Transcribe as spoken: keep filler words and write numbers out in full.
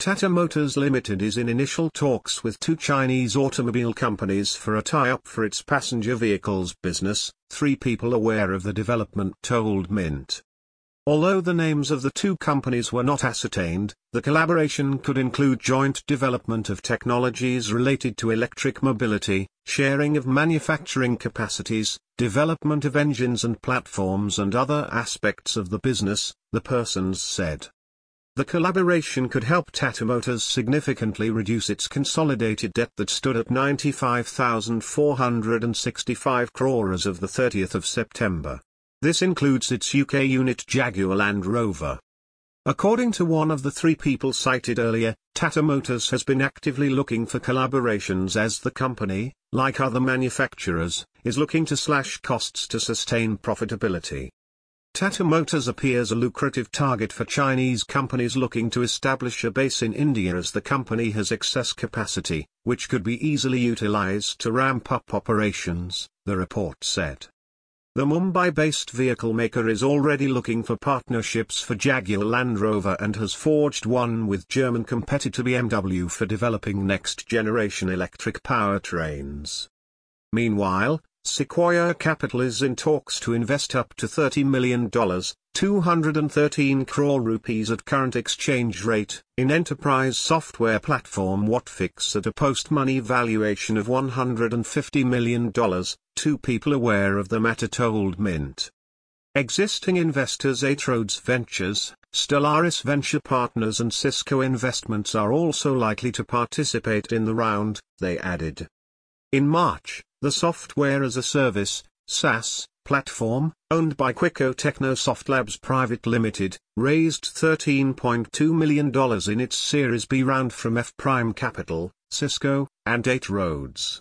Tata Motors Limited is in initial talks with two Chinese automobile companies for a tie-up for its passenger vehicles business, three people aware of the development told Mint. Although the names of the two companies were not ascertained, the collaboration could include joint development of technologies related to electric mobility, sharing of manufacturing capacities, development of engines and platforms and other aspects of the business, the persons said. The collaboration could help Tata Motors significantly reduce its consolidated debt that stood at ninety-five thousand four hundred sixty-five crore as of the thirtieth of September. This includes its U K unit Jaguar Land Rover. According to one of the three people cited earlier, Tata Motors has been actively looking for collaborations as the company, like other manufacturers, is looking to slash costs to sustain profitability. Tata Motors appears a lucrative target for Chinese companies looking to establish a base in India, as the company has excess capacity, which could be easily utilized to ramp up operations, the report said. The Mumbai-based vehicle maker is already looking for partnerships for Jaguar Land Rover and has forged one with German competitor B M W for developing next-generation electric powertrains. Meanwhile, Sequoia Capital is in talks to invest up to thirty million dollars, two hundred thirteen crore rupees at current exchange rate, in enterprise software platform Whatfix at a post-money valuation of one hundred fifty million dollars, two people aware of the matter told Mint. Existing investors Eight Roads Ventures, Stellaris Venture Partners and Cisco Investments are also likely to participate in the round, they added. In March, the Software-as-a-Service, SaaS, platform, owned by Quico Technosoft Labs Private Limited, raised thirteen point two million dollars in its Series B round from F Prime Capital, Cisco, and Eight Roads.